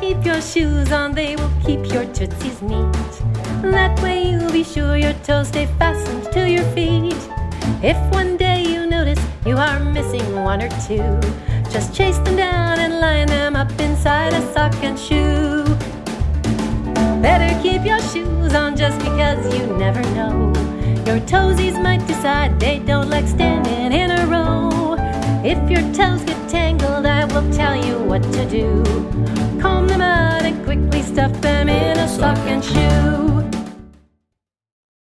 keep your shoes on, they will keep your tootsies neat. That way you'll be sure your toes stay fastened to your feet. If one day you notice you are missing one or two, just chase them down and line them up inside a sock and shoe. Better keep your shoes on just because you never know. Your toesies might decide they don't like standing in a row. If your toes get tangled, I will tell you what to do. Comb them out and quickly stuff them in a sock and shoe.